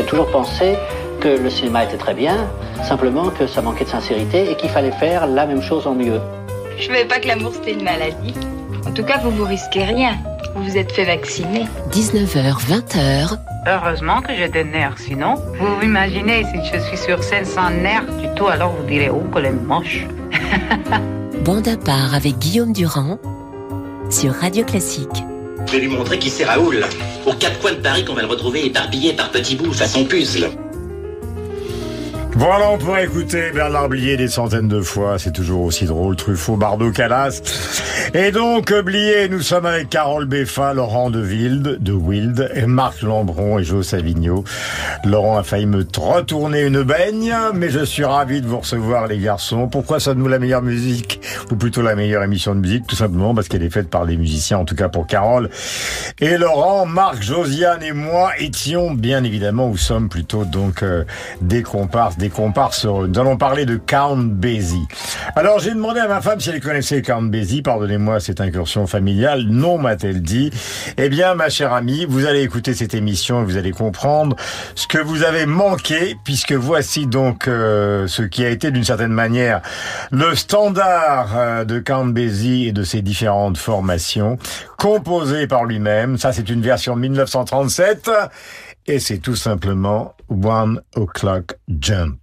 J'ai toujours pensé que le cinéma était très bien, simplement que ça manquait de sincérité et qu'il fallait faire la même chose en mieux. Je savais pas que l'amour c'était une maladie. En tout cas, vous risquez rien. Vous vous êtes fait vacciner. 19h, 20h. Heureusement que j'ai des nerfs, sinon, vous vous imaginez, si je suis sur scène sans nerfs du tout, alors vous direz, oh, qu'elle est moche. Bande à part avec Guillaume Durand sur Radio Classique. Je vais lui montrer qui c'est Raoul. Aux quatre coins de Paris qu'on va le retrouver éparpillé par petits bouts façon puzzle. Voilà, on pourrait écouter Bernard Blier des centaines de fois, c'est toujours aussi drôle, Truffaut, Bardot, Calas. Et donc, Blier, nous sommes avec Carole Beffa, Laurent de Wild, et Marc Lambron et Jo Savigno. Laurent a failli me retourner une baigne, mais je suis ravi de vous recevoir, les garçons. Pourquoi sommes-nous la meilleure musique, ou plutôt la meilleure émission de musique? Tout simplement parce qu'elle est faite par des musiciens, en tout cas pour Carole et Laurent. Marc, Josiane et moi étions, bien évidemment, ou sommes plutôt donc des comparses. Nous allons parler de Count Basie. Alors, j'ai demandé à ma femme si elle connaissait Count Basie. Pardonnez-moi cette incursion familiale. Non, m'a-t-elle dit. Eh bien, ma chère amie, vous allez écouter cette émission et vous allez comprendre ce que vous avez manqué, puisque voici donc ce qui a été d'une certaine manière le standard de Count Basie et de ses différentes formations, composé par lui-même. Ça, c'est une version de 1937. Et c'est tout simplement One O'Clock Jump.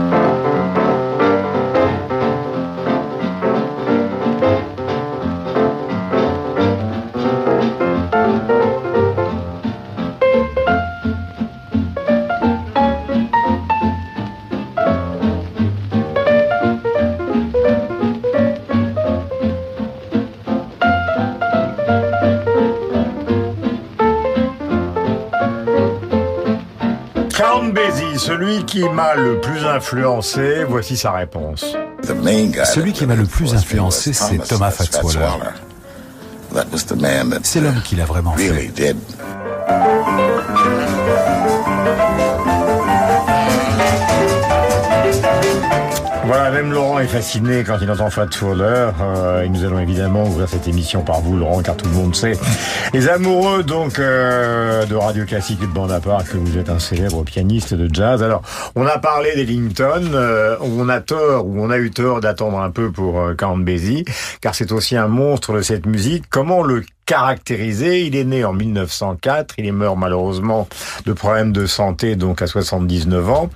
Count Basie, celui qui m'a le plus influencé, voici sa réponse. Celui qui m'a le plus influencé, c'est Thomas Fatzwaller. C'est l'homme qui l'a vraiment fait. Voilà, même Laurent est fasciné quand il entend Fat Fowler. Et nous allons évidemment ouvrir cette émission par vous, Laurent, car tout le monde sait. Les amoureux, donc, de Radio Classique et de Bande à part, que vous êtes un célèbre pianiste de jazz. Alors, on a parlé d'Ellington. On a eu tort d'attendre un peu pour Count Basie, car c'est aussi un monstre de cette musique. Comment le caractérisé? Il est né en 1904, il est mort malheureusement de problèmes de santé, donc à 79 ans.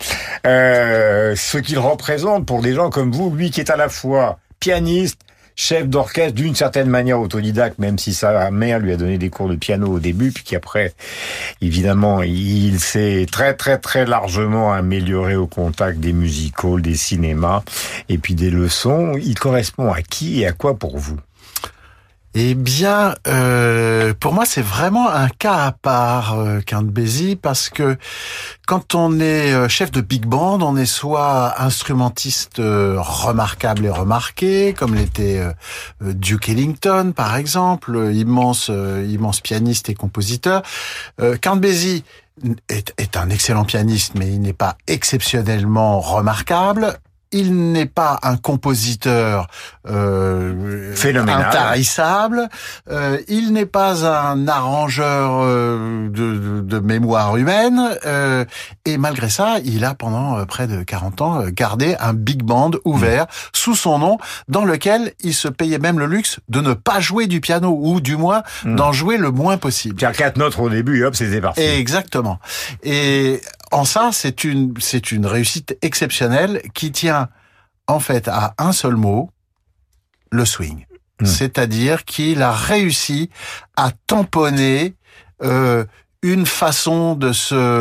Ce qu'il représente pour des gens comme vous, lui qui est à la fois pianiste, chef d'orchestre, d'une certaine manière autodidacte, même si sa mère lui a donné des cours de piano au début, puis qu'après, évidemment, il s'est très très très largement amélioré au contact des music halls, des cinémas, et puis des leçons. Il correspond à qui et à quoi pour vous? Eh bien, pour moi, c'est vraiment un cas à part, Count Basie, parce que quand on est chef de big band, on est soit instrumentiste remarquable et remarqué, comme l'était Duke Ellington, par exemple, immense pianiste et compositeur. Count Basie est un excellent pianiste, mais il n'est pas exceptionnellement remarquable. Il n'est pas un compositeur phénoménal, intarissable. Il n'est pas un arrangeur de mémoire humaine. Et malgré ça, il a pendant près de 40 ans gardé un big band ouvert sous son nom, dans lequel il se payait même le luxe de ne pas jouer du piano, ou du moins d'en jouer le moins possible. Car 4 notes au début, et hop, c'était parti. Exactement. Et en ça, c'est une réussite exceptionnelle qui tient en fait à un seul mot, le swing. C'est-à-dire qu'il a réussi à tamponner une façon de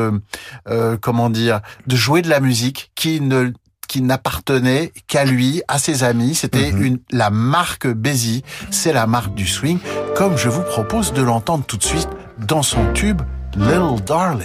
de jouer de la musique qui n'appartenait qu'à lui, à ses amis. C'était la marque Basie, c'est la marque du swing, comme je vous propose de l'entendre tout de suite dans son tube Little Darling.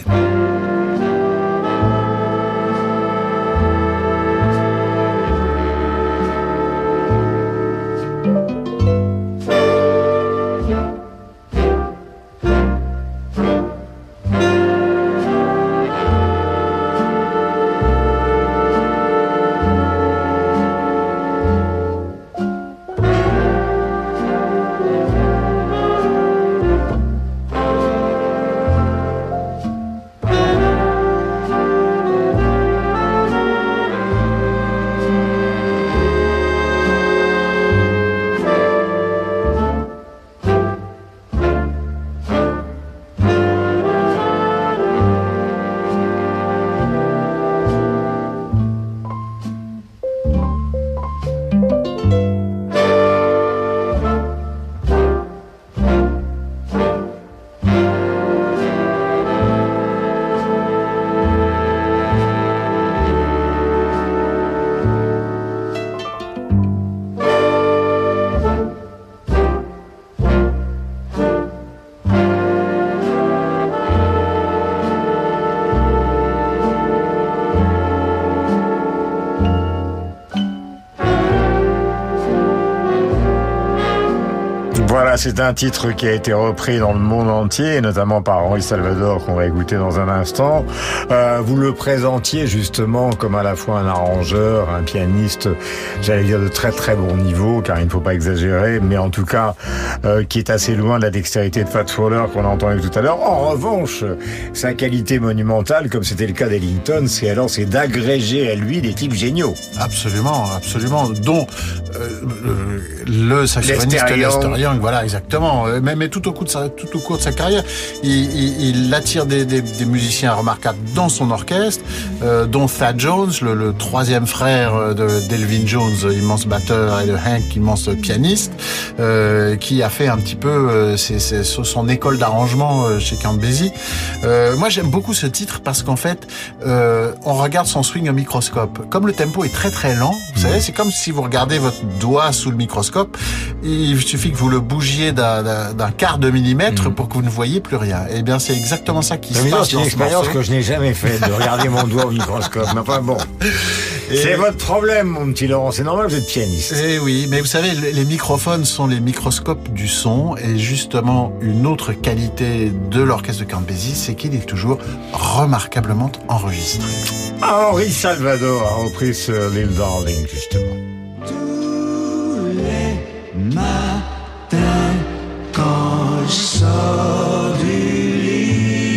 c'est un titre qui a été repris dans le monde entier, notamment par Henri Salvador, qu'on va écouter dans un instant. Vous le présentiez justement comme à la fois un arrangeur, un pianiste, j'allais dire de très très bon niveau, car il ne faut pas exagérer, mais en tout cas qui est assez loin de la dextérité de Fats Waller qu'on a entendu tout à l'heure. En revanche, sa qualité monumentale, comme c'était le cas d'Ellington, c'est d'agréger à lui des types géniaux. Absolument, absolument. Dont le saxophoniste Lester Young, voilà, exactement. Mais tout au cours de sa carrière, il attire des musiciens remarquables dans son orchestre, dont Thad Jones, le troisième frère d'Elvin Jones, immense batteur, et de Hank, immense pianiste, qui a fait un petit peu son école d'arrangement chez Count Basie. Moi, j'aime beaucoup ce titre parce qu'en fait, on regarde son swing au microscope. Comme le tempo est très très lent, vous savez, c'est comme si vous regardez votre doigt sous le microscope. Il suffit que vous le bougiez d'un quart de millimètre pour que vous ne voyiez plus rien. Et bien, c'est exactement ça qui se passe. C'est une expérience que je n'ai jamais faite, de regarder mon doigt au microscope. Mais enfin bon. C'est votre problème, mon petit Laurent. C'est normal, vous êtes pianiste. Eh oui, mais vous savez, les microphones sont les microscopes du son. Et justement, une autre qualité de l'orchestre de Count Basie, c'est qu'il est toujours remarquablement enregistré. Henri Salvador a repris ce Little Darling, justement. Tous les matins, quand je sors du lit,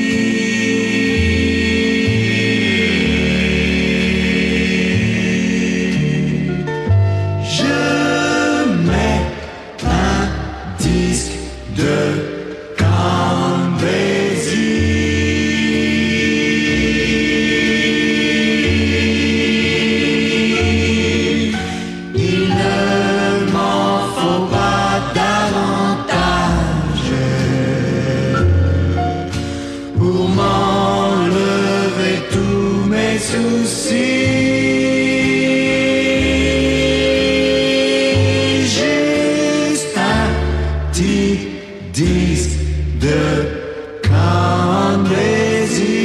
je mets un disque de Count Basie. Juste un petit disque de Count Basie.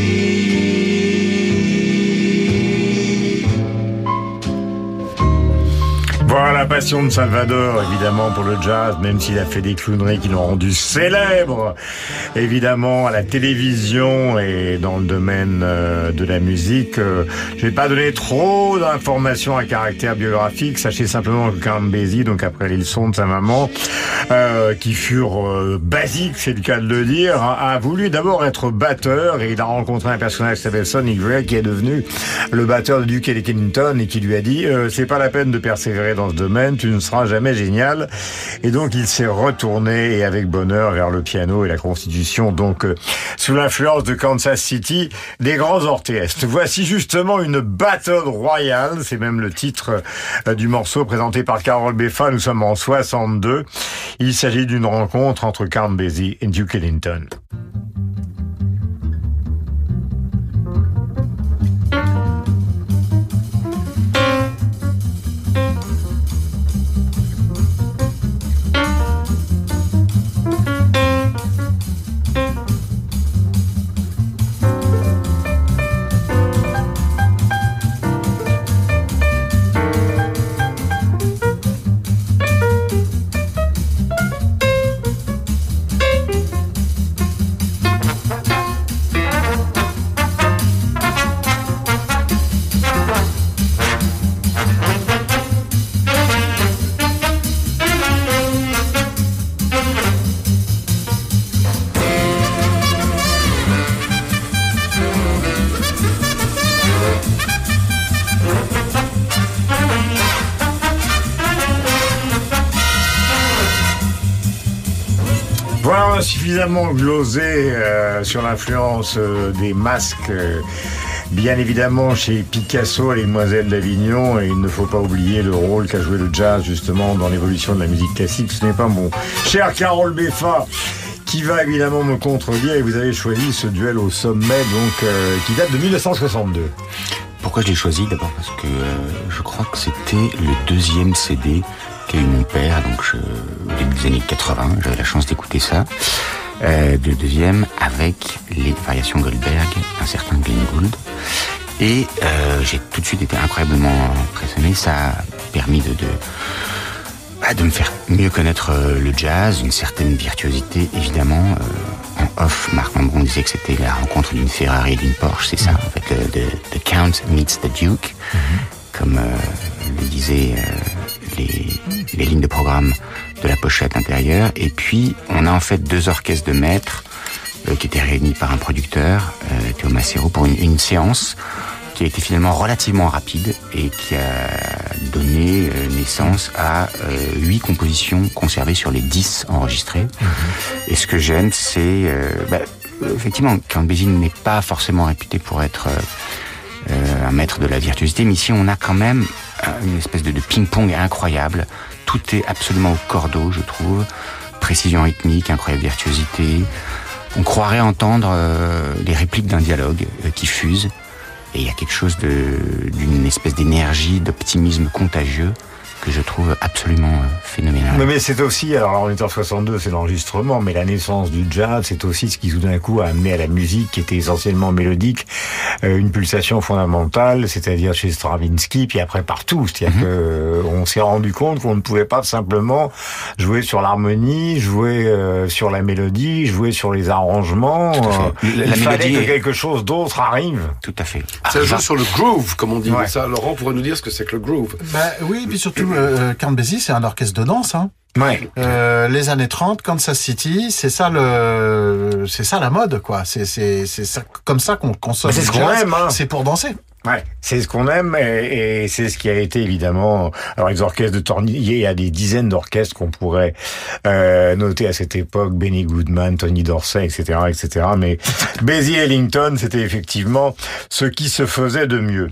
Voilà la passion de Salvador, évidemment, pour le jazz, même s'il a fait des clowneries qui l'ont rendu célèbre, évidemment, à la télévision et dans le domaine de la musique. Je vais pas donner trop d'informations à caractère biographique. Sachez simplement que Count Basie, donc après les leçons de sa maman, qui furent basiques, c'est le cas de le dire, a voulu d'abord être batteur et il a rencontré un personnage qui s'appelle Sonny Gray, qui est devenu le batteur de Duke Ellington et qui lui a dit c'est pas la peine de persévérer dans ce domaine, tu ne seras jamais génial. Et donc il s'est retourné et avec bonheur vers le piano et la constitution, donc sous l'influence de Kansas City, des grands orchestres. Voici justement une Battle Royale, c'est même le titre du morceau présenté par Carole Beffa. Nous sommes en 62. Il s'agit d'une rencontre entre Count Basie et Duke Ellington. Voilà, suffisamment glosé sur l'influence des masques, bien évidemment chez Picasso et les Demoiselles d'Avignon, et il ne faut pas oublier le rôle qu'a joué le jazz justement dans l'évolution de la musique classique. Ce n'est pas mon cher Carole Beffa qui va évidemment me contredire, et vous avez choisi ce duel au sommet donc qui date de 1962. Pourquoi je l'ai choisi? D'abord parce que je crois que c'était le deuxième CD qu'a eu mon père, donc au début des années 80, j'avais la chance d'écouter ça. Le deuxième avec les variations Goldberg, un certain Glenn Gould. Et j'ai tout de suite été incroyablement impressionné. Ça a permis de me faire mieux connaître le jazz, une certaine virtuosité évidemment. En off, Marc Lambron disait que c'était la rencontre d'une Ferrari et d'une Porsche, c'est ça en fait, the Count meets the Duke, comme le disaient les lignes de programme de la pochette intérieure. Et puis on a en fait 2 orchestres de maîtres qui étaient réunis par un producteur, Théo Macero, pour une séance qui a été finalement relativement rapide et qui a donné naissance à 8 compositions conservées sur les 10 enregistrées. Et ce que j'aime, c'est... effectivement, Count Basie n'est pas forcément réputé pour être un maître de la virtuosité, mais ici on a quand même une espèce de ping-pong incroyable. Tout est absolument au cordeau, je trouve. Précision rythmique, incroyable virtuosité. On croirait entendre les répliques d'un dialogue qui fuse. Et il y a quelque chose d'une espèce d'énergie, d'optimisme contagieux que je trouve absolument phénoménal. Mais c'est aussi, alors on est en 62, c'est l'enregistrement, mais la naissance du jazz, c'est aussi ce qui tout d'un coup a amené à la musique qui était essentiellement mélodique, une pulsation fondamentale, c'est-à-dire chez Stravinsky, puis après partout. C'est-à-dire que on s'est rendu compte qu'on ne pouvait pas simplement jouer sur l'harmonie, jouer sur la mélodie, jouer sur les arrangements. Il fallait que quelque chose d'autre arrive. Tout à fait. Ça joue sur le groove, comme on dit. Ouais. Ça, Laurent pourrait nous dire ce que c'est que le groove. Oui, puis surtout, Count Basie, c'est un orchestre de danse, hein. Ouais. Les années 30, Kansas City, c'est ça la mode, quoi. C'est ça, comme ça qu'on consomme. C'est ce qu'on aime, hein. C'est pour danser. Ouais, c'est ce qu'on aime et c'est ce qui a été évidemment. Alors les orchestres de Tornillo, il y a des dizaines d'orchestres qu'on pourrait noter à cette époque, Benny Goodman, Tony Dorsey, etc., etc. Mais Basie Ellington, c'était effectivement ce qui se faisait de mieux.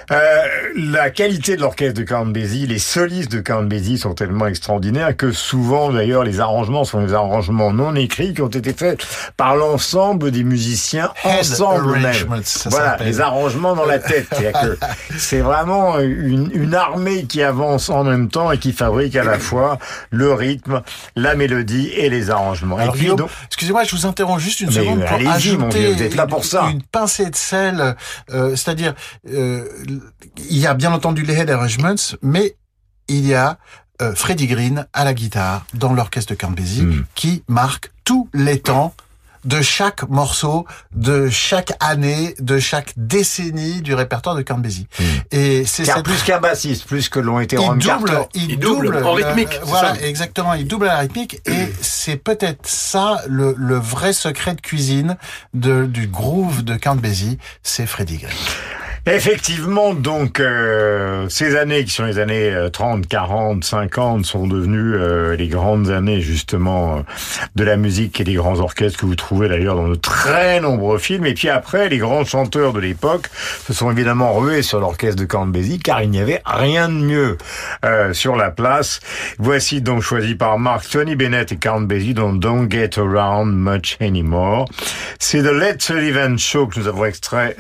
La qualité de l'orchestre de Count Basie, les solistes de Count Basie sont tellement extraordinaires que souvent, d'ailleurs, les arrangements sont des arrangements non écrits qui ont été faits par l'ensemble des musiciens ensemble même. Voilà, les arrangements dans la tête. C'est-à-dire que c'est vraiment une armée qui avance en même temps et qui fabrique à la fois le rythme, la mélodie et les arrangements. Alors, Guillaume, excusez-moi, je vous interromps juste une seconde pour ajouter mon Dieu, vous êtes là pour ça. Une pincée de sel, c'est-à-dire il y a bien entendu les head arrangements, mais il y a Freddie Green à la guitare dans l'orchestre de Count Basie qui marque tous les temps de chaque morceau, de chaque année, de chaque décennie du répertoire de Count Basie. Et c'est plus qu'un bassiste, plus que l'ont été Ron Carter. Il double en rythmique. Voilà, exactement. Il double la rythmique et c'est peut-être ça le vrai secret de cuisine du groove de Count Basie, c'est Freddie Green. Effectivement, donc, ces années qui sont les années 30, 40, 50 sont devenues les grandes années, justement, de la musique et des grands orchestres que vous trouvez d'ailleurs dans de très nombreux films. Et puis après, les grands chanteurs de l'époque se sont évidemment rués sur l'orchestre de Count Basie car il n'y avait rien de mieux sur la place. Voici donc choisi par Mark, Tony Bennett et Count Basie dans Don't Get Around Much Anymore. C'est de Led Sullivan Show que nous avons extrait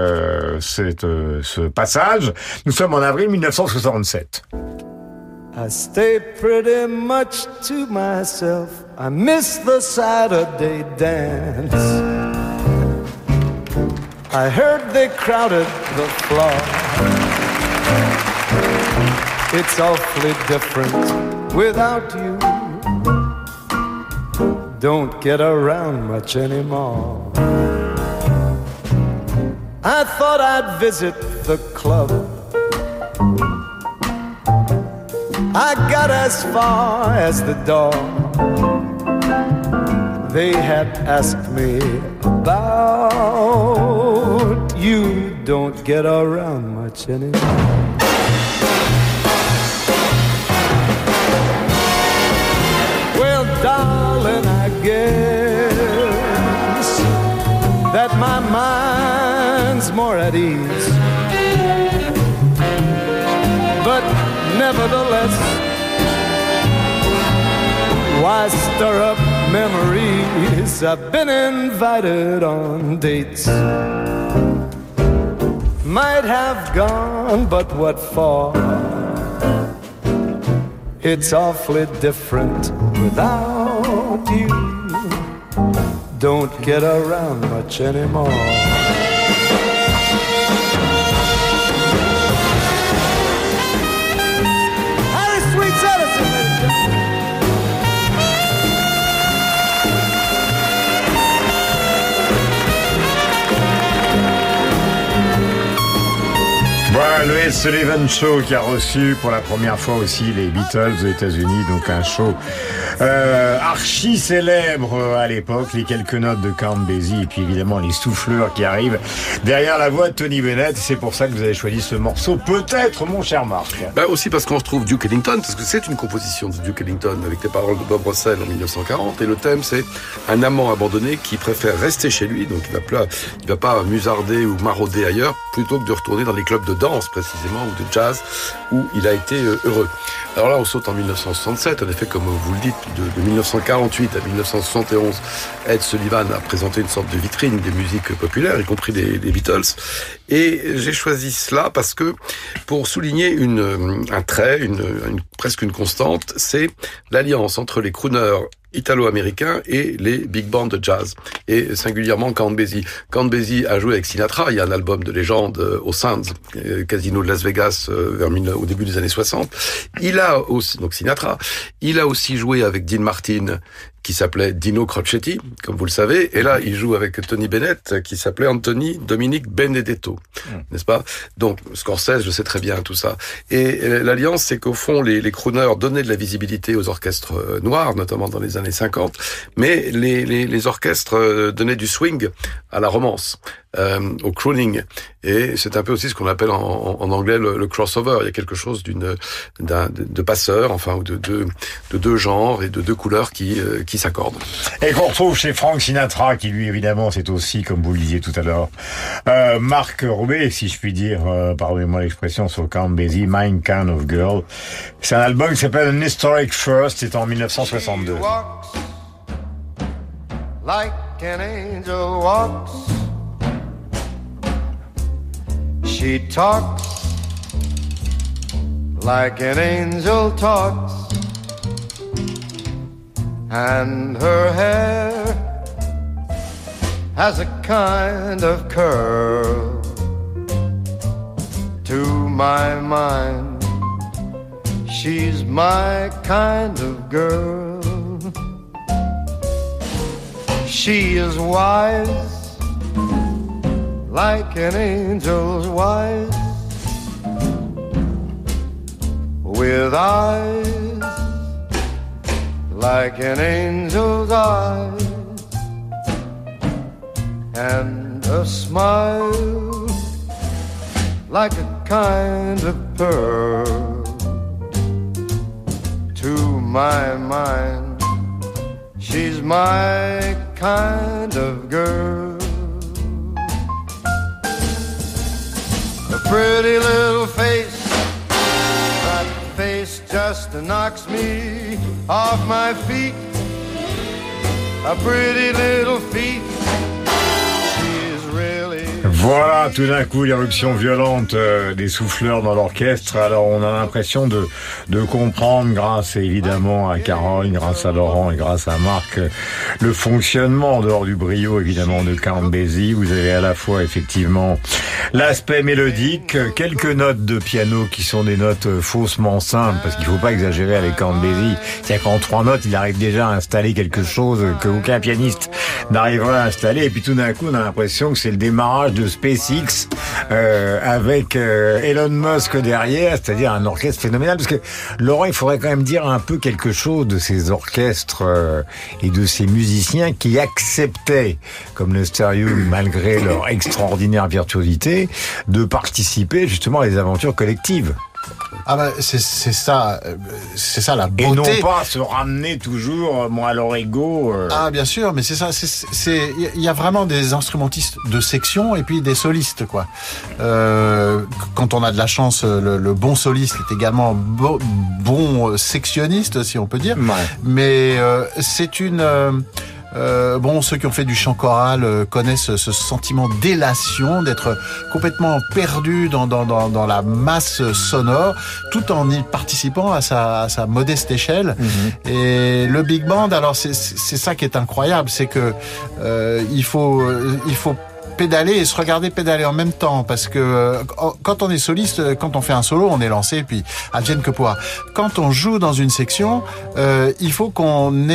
ce passage. Nous sommes en avril 1967. I stay pretty much to myself. I miss the Saturday dance. I heard they crowded the floor. It's awfully different without you. Don't get around much anymore. I thought I'd visit the club. I got as far as the door. They had asked me about you. Don't get around much anymore. Well, darling, I guess that my mind's more at ease. But nevertheless, why stir up memories? I've been invited on dates. Might have gone, but what for? It's awfully different without you. Don't get around much anymore. Harry Sweet Edison. Le Ed Sullivan Show qui a reçu pour la première fois aussi les Beatles aux États-Unis, donc un show archi célèbre à l'époque, les quelques notes de Count Basie et puis évidemment les souffleurs qui arrivent derrière la voix de Tony Bennett. C'est pour ça que vous avez choisi ce morceau, peut-être, mon cher Marc. Aussi parce qu'on retrouve Duke Ellington, parce que c'est une composition de Duke Ellington avec les paroles de Bob Russell en 1940, et le thème c'est un amant abandonné qui préfère rester chez lui, donc il va pas musarder ou marauder ailleurs, plutôt que de retourner dans les clubs de danse précisément ou de jazz où il a été heureux. Alors là on saute en 1967, en effet comme vous le dites, de 1948 à 1971, Ed Sullivan a présenté une sorte de vitrine des musiques populaires, y compris des Beatles, et j'ai choisi cela parce que pour souligner un trait, presque une constante, c'est l'alliance entre les crooners italo-américain et les big bands de jazz, et singulièrement Count Basie. Count Basie a joué avec Sinatra, il y a un album de légende au Sands, Casino de Las Vegas, au début des années 60. Il a aussi, donc Sinatra, il a aussi joué avec Dean Martin, qui s'appelait Dino Crocetti, comme vous le savez, et là, il joue avec Tony Bennett, qui s'appelait Anthony Dominic Benedetto, n'est-ce pas? Donc, Scorsese, je sais très bien tout ça. Et l'alliance, c'est qu'au fond, les crooners donnaient de la visibilité aux orchestres noirs, notamment dans les années 50, mais les orchestres donnaient du swing à la romance, au crooning. Et c'est un peu aussi ce qu'on appelle en anglais le crossover. Il y a quelque chose de passeur, enfin, ou de deux genres et de deux couleurs qui s'accordent. Et qu'on retrouve chez Frank Sinatra, qui lui, évidemment, c'est aussi, comme vous le disiez tout à l'heure, Marc Roubaix, si je puis dire, pardonnez-moi l'expression, sur Count Basie, My Kind of Girl. C'est un album qui s'appelle An Historic First, c'est en 1962. Like an angel walks, she talks like an angel talks, and her hair has a kind of curl. To my mind, she's my kind of girl. She is wise, like an angel's wise, with eyes like an angel's eyes, and a smile like a kind of pearl. To my mind, she's my kind of girl. A pretty little face, that face just knocks me off my feet. A pretty little feet, she's really... Voilà, tout d'un coup, l'éruption violente des souffleurs dans l'orchestre. Alors, on a l'impression de comprendre, grâce évidemment à Carole, grâce à Laurent et grâce à Marc, le fonctionnement en dehors du brio, évidemment, de Count Basie. Vous avez à la fois, effectivement, l'aspect mélodique, quelques notes de piano qui sont des notes faussement simples, parce qu'il faut pas exagérer avec Count Basie. C'est-à-dire qu'en 3 notes, il arrive déjà à installer quelque chose que aucun pianiste n'arriverait à installer. Et puis tout d'un coup, on a l'impression que c'est le démarrage de SpaceX avec Elon Musk derrière, c'est-à-dire un orchestre phénoménal. Parce que Laurent, il faudrait quand même dire un peu quelque chose de ces orchestres et de ces musiciens qui acceptaient, comme le Stereo, malgré leur extraordinaire virtuosité, de participer justement à des aventures collectives. Ah bah c'est ça la beauté. Et non pas se ramener toujours moi à leur ego. Ah bien sûr, mais c'est ça, il y a vraiment des instrumentistes de section et puis des solistes quoi. Quand on a de la chance, le bon soliste est également bon sectionniste si on peut dire. Ouais. Mais c'est une ceux qui ont fait du chant choral connaissent ce sentiment d'élation, d'être complètement perdu dans la masse sonore, tout en y participant à sa modeste échelle. Mm-hmm. Et le big band, alors c'est ça qui est incroyable, c'est que il faut pédaler et se regarder pédaler en même temps, parce que quand on est soliste, quand on fait un solo, on est lancé, puis advienne que pourra. Quand on joue dans une section, il faut qu'on ait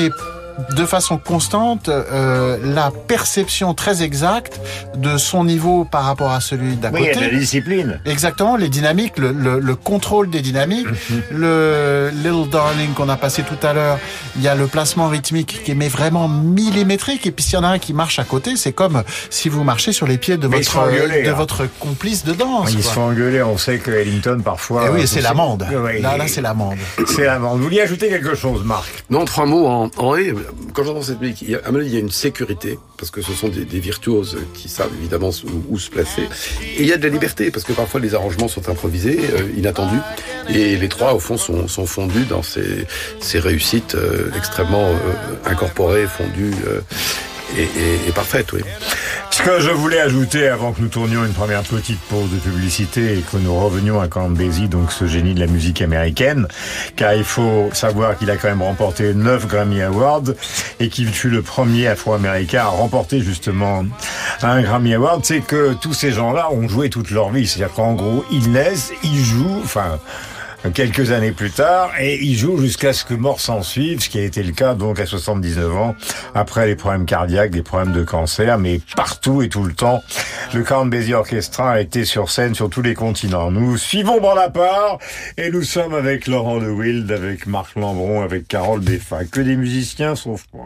de façon constante la perception très exacte de son niveau par rapport à celui d'à côté. Oui, il y a de la discipline. Exactement, les dynamiques, le contrôle des dynamiques, le Little Darling qu'on a passé tout à l'heure, il y a le placement rythmique qui est vraiment millimétrique, et puis s'il y en a un qui marche à côté, c'est comme si vous marchez sur les pieds de votre complice de danse. Ils se font engueuler, on sait que Ellington parfois... Et oui, c'est l'amende. Oui, là, c'est l'amende. C'est l'amende. Vous vouliez ajouter quelque chose, Marc? Non, 3 mots en ré. Quand j'entends cette musique, à mon avis, il y a une sécurité, parce que ce sont des virtuoses qui savent évidemment où se placer. Et il y a de la liberté, parce que parfois les arrangements sont improvisés, inattendus, et les trois, au fond, sont fondus dans ces réussites extrêmement incorporées, fondues et parfaites, oui. Ce que je voulais ajouter avant que nous tournions une première petite pause de publicité et que nous revenions à Count Basie, donc ce génie de la musique américaine, car il faut savoir qu'il a quand même remporté 9 Grammy Awards et qu'il fut le premier Afro-Américain à remporter justement un Grammy Award, c'est que tous ces gens-là ont joué toute leur vie. C'est-à-dire qu'en gros, ils naissent, ils jouent, quelques années plus tard, et il joue jusqu'à ce que mort s'en suive, ce qui a été le cas donc à 79 ans, après les problèmes cardiaques, des problèmes de cancer, mais partout et tout le temps, le Count Basie Orchestra a été sur scène sur tous les continents. Nous suivons Bonaparte, et nous sommes avec Laurent de Wild, avec Marc Lambron, avec Carole Beffa, que des musiciens sauf moi.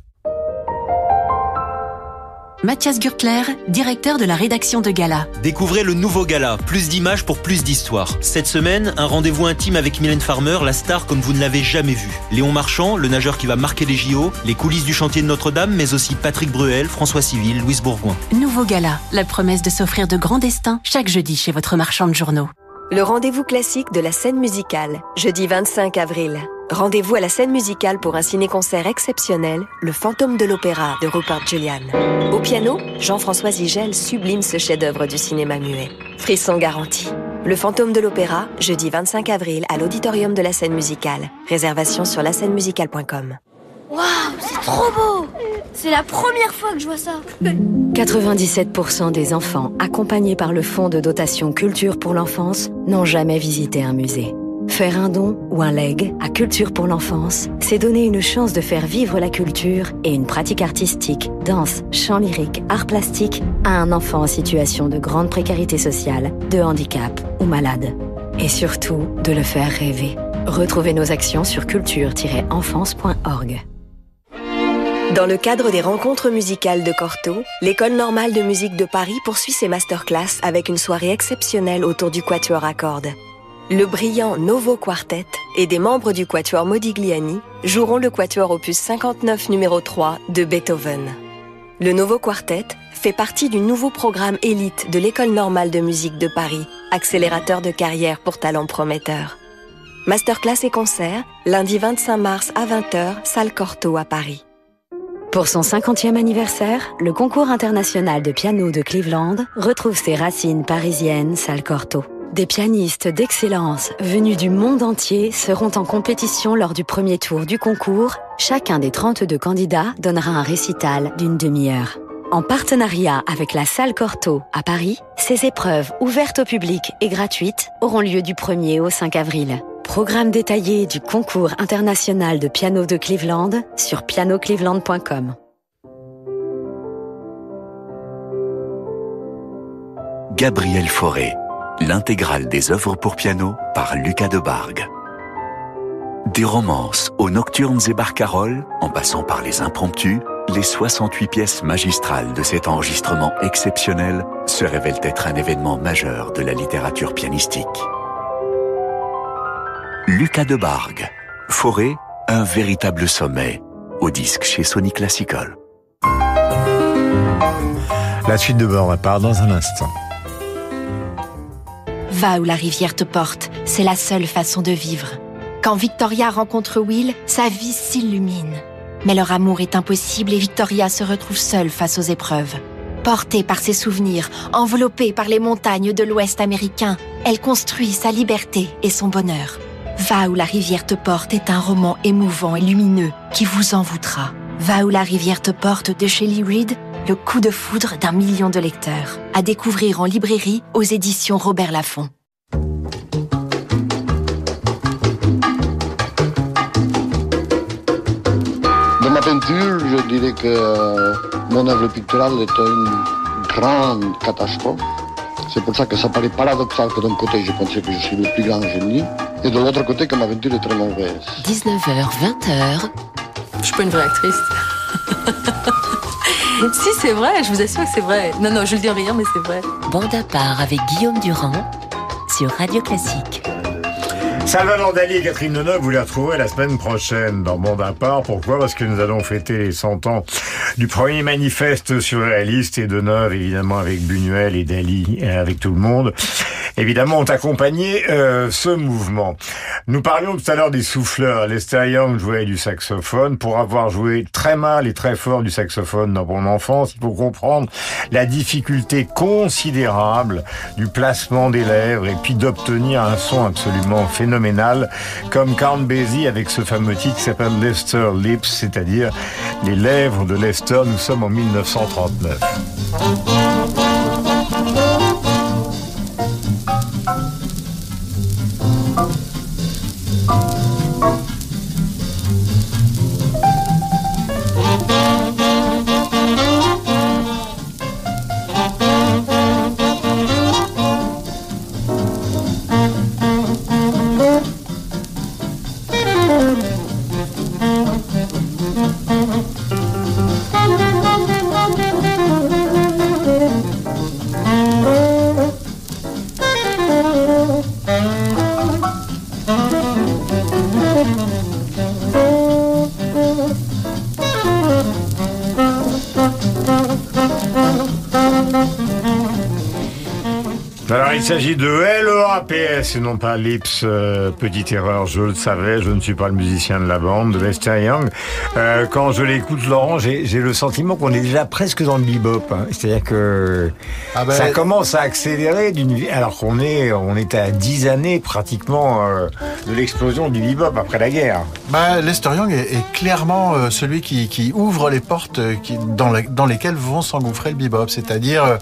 Mathias Gürtler, directeur de la rédaction de Gala. Découvrez le nouveau Gala, plus d'images pour plus d'histoires. Cette semaine, un rendez-vous intime avec Mylène Farmer, la star comme vous ne l'avez jamais vue. Léon Marchand, le nageur qui va marquer les JO, les coulisses du chantier de Notre-Dame, mais aussi Patrick Bruel, François Civil, Louise Bourgoin. Nouveau Gala, la promesse de s'offrir de grands destins chaque jeudi chez votre marchand de journaux. Le rendez-vous classique de la scène musicale, jeudi 25 avril. Rendez-vous à la scène musicale pour un ciné-concert exceptionnel, Le Fantôme de l'Opéra de Rupert Julian. Au piano, Jean-François Zigel sublime ce chef-d'œuvre du cinéma muet. Frisson garanti. Le Fantôme de l'Opéra, jeudi 25 avril à l'auditorium de la scène musicale. Réservation sur lascenemusicale.com. Waouh, c'est trop beau! C'est la première fois que je vois ça. 97% des enfants accompagnés par le Fonds de dotation Culture pour l'enfance n'ont jamais visité un musée. Faire un don ou un leg à Culture pour l'enfance, c'est donner une chance de faire vivre la culture et une pratique artistique, danse, chant lyrique, art plastique à un enfant en situation de grande précarité sociale, de handicap ou malade. Et surtout, de le faire rêver. Retrouvez nos actions sur culture-enfance.org. Dans le cadre des rencontres musicales de Cortot, l'École normale de musique de Paris poursuit ses masterclass avec une soirée exceptionnelle autour du quatuor à cordes. Le brillant Novo Quartet et des membres du quatuor Modigliani joueront le quatuor opus 59 numéro 3 de Beethoven. Le Novo Quartet fait partie du nouveau programme élite de l'École normale de musique de Paris, accélérateur de carrière pour talents prometteurs. Masterclass et concert, lundi 25 mars à 20h, salle Cortot à Paris. Pour son 50e anniversaire, le concours international de piano de Cleveland retrouve ses racines parisiennes, salle Cortot. Des pianistes d'excellence venus du monde entier seront en compétition lors du premier tour du concours. Chacun des 32 candidats donnera un récital d'une demi-heure. En partenariat avec la salle Cortot à Paris, ces épreuves ouvertes au public et gratuites auront lieu du 1er au 5 avril. Programme détaillé du concours international de piano de Cleveland sur pianocleveland.com. Gabriel Fauré, l'intégrale des œuvres pour piano par Lucas Debargue. Des romances aux nocturnes et barcarolles, en passant par les impromptus, les 68 pièces magistrales de cet enregistrement exceptionnel se révèlent être un événement majeur de la littérature pianistique. Lucas Debargue, Fauré, un véritable sommet, au disque chez Sony Classical. La suite de Bonaparte dans un instant. Va où la rivière te porte, c'est la seule façon de vivre. Quand Victoria rencontre Will, sa vie s'illumine. Mais leur amour est impossible et Victoria se retrouve seule face aux épreuves. Portée par ses souvenirs, enveloppée par les montagnes de l'Ouest américain, elle construit sa liberté et son bonheur. Va où la rivière te porte est un roman émouvant et lumineux qui vous envoûtera. Va où la rivière te porte de Shelley Reid, le coup de foudre d'1 million de lecteurs. À découvrir en librairie aux éditions Robert Laffont. peinture, je dirais que mon œuvre picturale est une grande catastrophe. C'est pour ça que ça paraît paradoxal que d'un côté je pensais que je suis le plus grand génie et de l'autre côté que ma peinture est très mauvaise. 19h, 20h. Je suis pas une vraie actrice. Si, c'est vrai, je vous assure que c'est vrai. Non, je le dis en riant, mais c'est vrai. Bande à part avec Guillaume Durand sur Radio Classique. Salvador Dali et Catherine Deneuve, vous les retrouvez la semaine prochaine dans Bande à part. Pourquoi ? Parce que nous allons fêter les 100 ans du premier manifeste surréaliste et Deneuve, évidemment, avec Buñuel et Dali, et avec tout le monde, évidemment, ont accompagné ce mouvement. Nous parlions tout à l'heure des souffleurs. Lester Young jouait du saxophone. Pour avoir joué très mal et très fort du saxophone dans mon enfance, il faut comprendre la difficulté considérable du placement des lèvres et puis d'obtenir un son absolument phénoménal, comme Count Basie avec ce fameux titre qui s'appelle Lester Lips, c'est-à-dire les lèvres de Lester. Nous sommes en 1939. Alors, il s'agit de L-E-A-P-S et non pas Lips. Petite erreur, je le savais, je ne suis pas le musicien de la bande, de Lester Young. Quand je l'écoute, Laurent, j'ai le sentiment qu'on est déjà presque dans le bebop. Hein. C'est-à-dire que ça commence à accélérer alors qu'on est à 10 années pratiquement de l'explosion du bebop après la guerre. Lester Young est clairement celui qui ouvre les portes dans lesquelles vont s'engouffrer le bebop. C'est-à-dire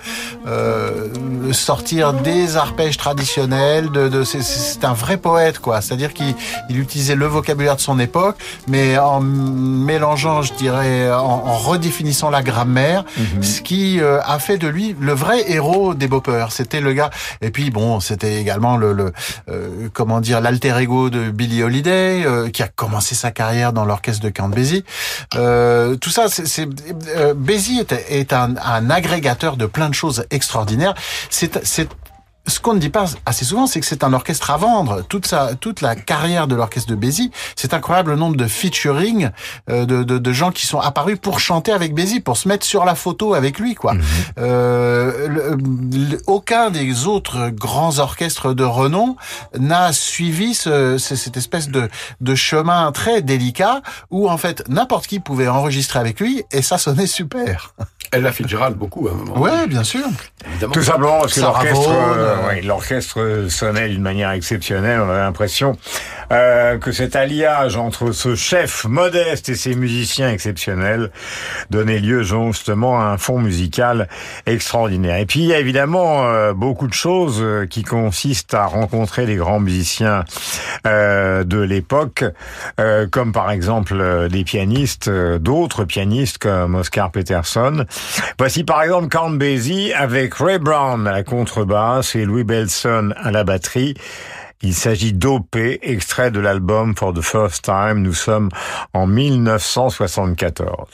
sortir des arpèges traditionnels, c'est un vrai poète, quoi. C'est-à-dire qu'il utilisait le vocabulaire de son époque, mais en mélangeant, je dirais, en redéfinissant la grammaire, ce qui a fait de lui le vrai héros des boppers. C'était le gars. Et puis bon, c'était également l'alter ego de Billie Holiday, qui a commencé sa carrière dans l'orchestre de Count Basie. Tout ça, Basie est un agrégateur de plein de choses extraordinaires. Ce qu'on ne dit pas assez souvent, c'est que c'est un orchestre à vendre. Toute la carrière de l'orchestre de Basie, c'est incroyable le nombre de featuring de gens qui sont apparus pour chanter avec Basie, pour se mettre sur la photo avec lui, quoi. Aucun des autres grands orchestres de renom n'a suivi cette espèce de chemin très délicat où en fait n'importe qui pouvait enregistrer avec lui et ça sonnait super. Elle a Fitzgerald beaucoup à un moment. Ouais, bien sûr. Évidemment. Tout simplement parce que l'orchestre sonnait d'une manière exceptionnelle. On avait l'impression que cet alliage entre ce chef modeste et ses musiciens exceptionnels donnait lieu justement à un fond musical extraordinaire. Et puis il y a évidemment beaucoup de choses qui consistent à rencontrer les grands musiciens de l'époque, comme par exemple des pianistes, d'autres pianistes comme Oscar Peterson. Voici par exemple Count Basie avec Ray Brown à la contrebasse et Louis Bellson à la batterie. Il s'agit d'O.P., extrait de l'album For the First Time. Nous sommes en 1974.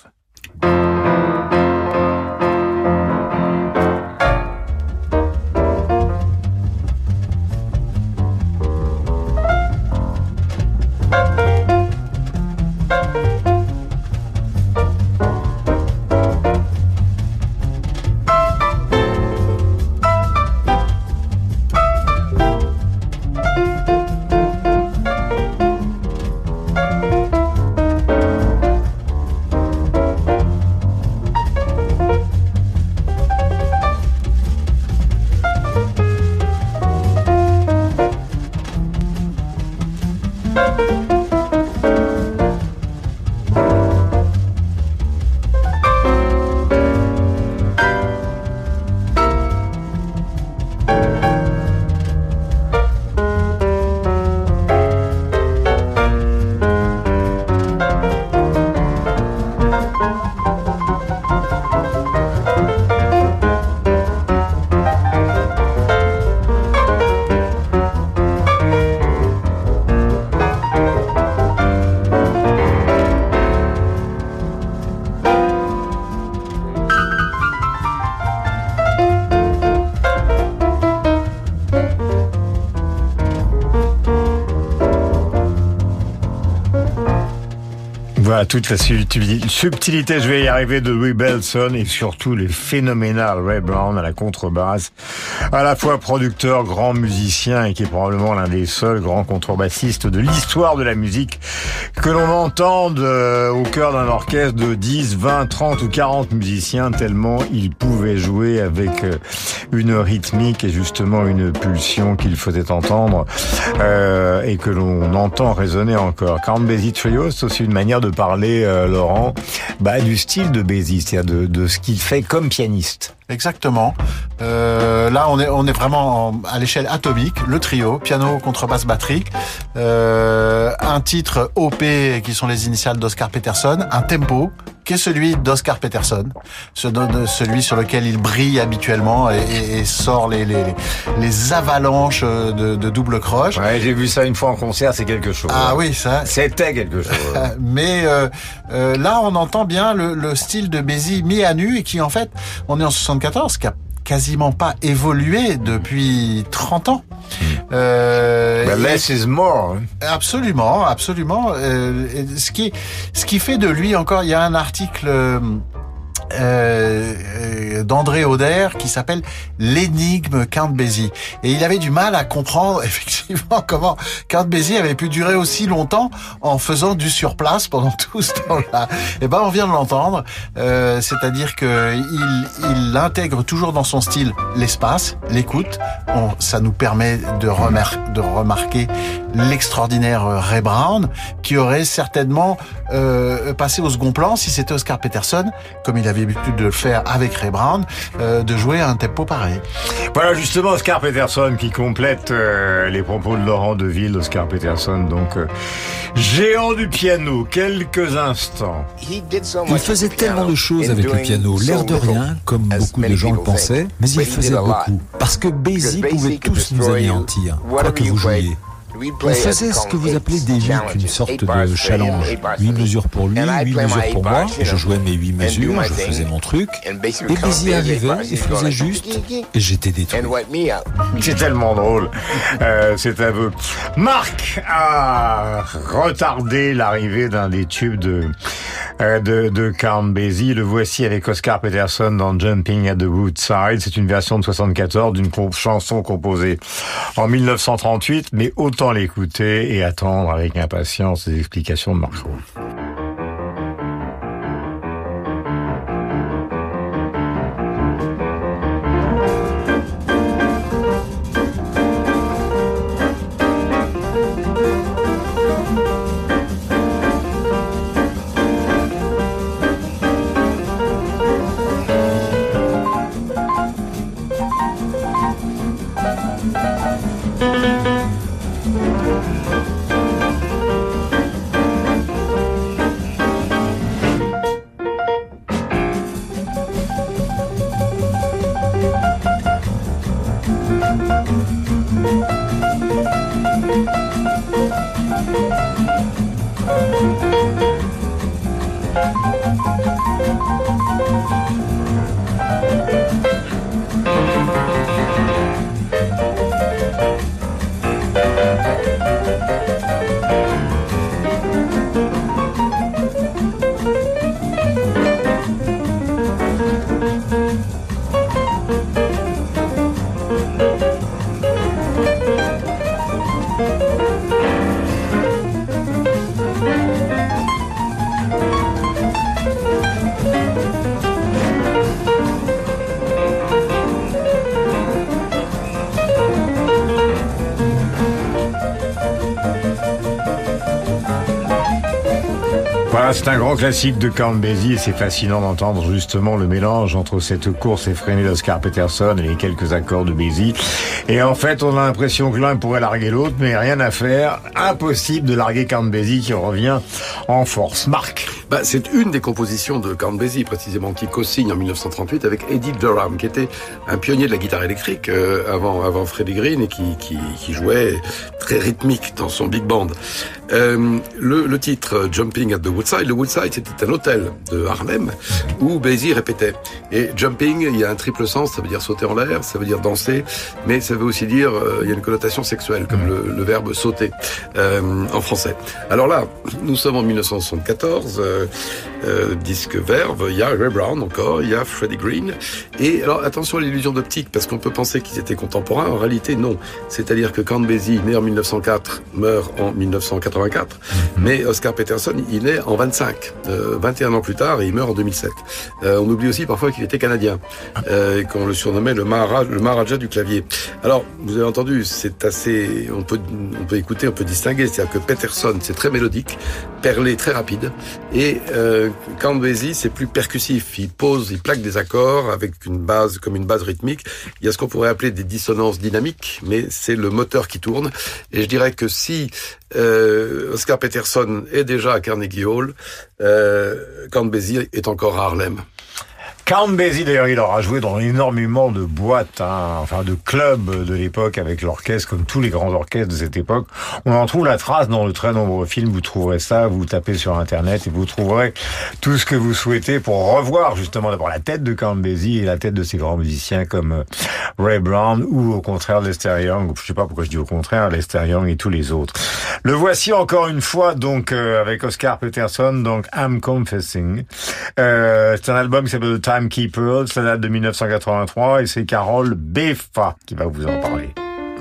Voilà, toute la subtilité, je vais y arriver, de Louis Bellson et surtout les phénoménal Ray Brown à la contrebasse, à la fois producteur, grand musicien et qui est probablement l'un des seuls grands contrebassistes de l'histoire de la musique que l'on entende au cœur d'un orchestre de 10, 20, 30 ou 40 musiciens, tellement il pouvait jouer avec une rythmique et justement une pulsion qu'il faisait entendre et que l'on entend résonner encore. Count Basie Trio, c'est aussi une manière de parler, Laurent, du style de Basie, c'est-à-dire de ce qu'il fait comme pianiste. Exactement. Là, on est vraiment à l'échelle atomique. Le trio, piano, contrebasse, batterie. Un titre OP qui sont les initiales d'Oscar Peterson. Un tempo qui est celui d'Oscar Peterson, celui sur lequel il brille habituellement et sort les avalanches de double croche. Ouais, j'ai vu ça une fois en concert, c'est quelque chose. Ah oui, ça. C'était quelque chose. Mais là, on entend bien le style de Basie mis à nu et qui, en fait, on est en 74, qui a quasiment pas évolué depuis 30 ans. Less is more. Absolument. Ce qui fait de lui encore, il y a un article d'André Auder qui s'appelle l'énigme Count Basie, et il avait du mal à comprendre effectivement comment Count Basie avait pu durer aussi longtemps en faisant du surplace pendant tout ce temps-là. Et on vient de l'entendre, c'est-à-dire que il intègre toujours dans son style l'espace, l'écoute. Ça nous permet de remarquer l'extraordinaire Ray Brown, qui aurait certainement passé au second plan si c'était Oscar Peterson, comme il avait l'habitude de le faire avec Ray Brown, de jouer à un tempo pareil. Voilà justement Oscar Peterson qui complète les propos de Laurent Deville. Oscar Peterson, donc géant du piano, quelques instants. Il faisait tellement de choses avec le piano, l'air de rien, comme beaucoup de gens le pensaient, mais il faisait beaucoup, parce que Basie pouvait tous nous anéantir, quoi que vous jouiez. On faisait ce que vous appelez des 8, une sorte de challenge. 8 mesures pour lui, 8 mesures pour moi. Je jouais mes 8 mesures, je faisais mon truc. Et Basie arrivait, il faisait juste, et j'étais détruit. C'est tellement drôle, cet aveu. Marc a retardé l'arrivée d'un des tubes de Count Basie. Le voici avec Oscar Peterson dans Jumping at the Woodside. C'est une version de 74 d'une chanson composée en 1938, mais autant l'écouter et attendre avec impatience les explications de Marco. Voilà, c'est un grand classique de Count Basie et c'est fascinant d'entendre justement le mélange entre cette course effrénée d'Oscar Peterson et les quelques accords de Basie. Et en fait, on a l'impression que l'un pourrait larguer l'autre, mais rien à faire. Impossible de larguer Count Basie qui revient en force. Marc. C'est une des compositions de Count Basie, précisément, qui co-signe en 1938 avec Eddie Durham, qui était un pionnier de la guitare électrique avant Freddie Green et qui jouait très rythmique dans son big band. Le titre Jumping at the Woodside, le Woodside c'était un hôtel de Harlem où Basie répétait. Et jumping, il y a un triple sens, ça veut dire sauter en l'air, ça veut dire danser, mais ça veut aussi dire, il y a une connotation sexuelle, comme le verbe sauter en français. Alors là, nous sommes en 1974, disque Verve, il y a Ray Brown encore, il y a Freddie Green, et alors attention à l'illusion d'optique, parce qu'on peut penser qu'ils étaient contemporains, en réalité non. C'est-à-dire que Count Basie, né en 1904, meurt en 1984, mais Oscar Peterson, il est en 25, 21 ans plus tard, et il meurt en 2007. On oublie aussi parfois qu'il était canadien, et qu'on le surnommait le Maharaja du clavier. Alors, vous avez entendu, c'est assez, on peut écouter, on peut distinguer, c'est-à-dire que Peterson, c'est très mélodique, perlé, très rapide, et Count Basie, c'est plus percussif. Il plaque des accords avec une base rythmique. Il y a ce qu'on pourrait appeler des dissonances dynamiques, mais c'est le moteur qui tourne. Et je dirais que si Oscar Peterson est déjà à Carnegie Hall, Count Basie est encore à Harlem. Count Basie, d'ailleurs, il aura joué dans énormément de boîtes, de clubs de l'époque avec l'orchestre, comme tous les grands orchestres de cette époque. On en trouve la trace dans de très nombreux films. Vous trouverez ça, vous tapez sur Internet et vous trouverez tout ce que vous souhaitez pour revoir justement d'abord la tête de Count Basie et la tête de ces grands musiciens comme Ray Brown ou au contraire Lester Young. Je sais pas pourquoi je dis au contraire, Lester Young et tous les autres. Le voici encore une fois donc avec Oscar Peterson, donc I'm Confessing. C'est un album qui s'appelle The Timekeeper, ça date de 1983 et c'est Carole Beffa qui va vous en parler.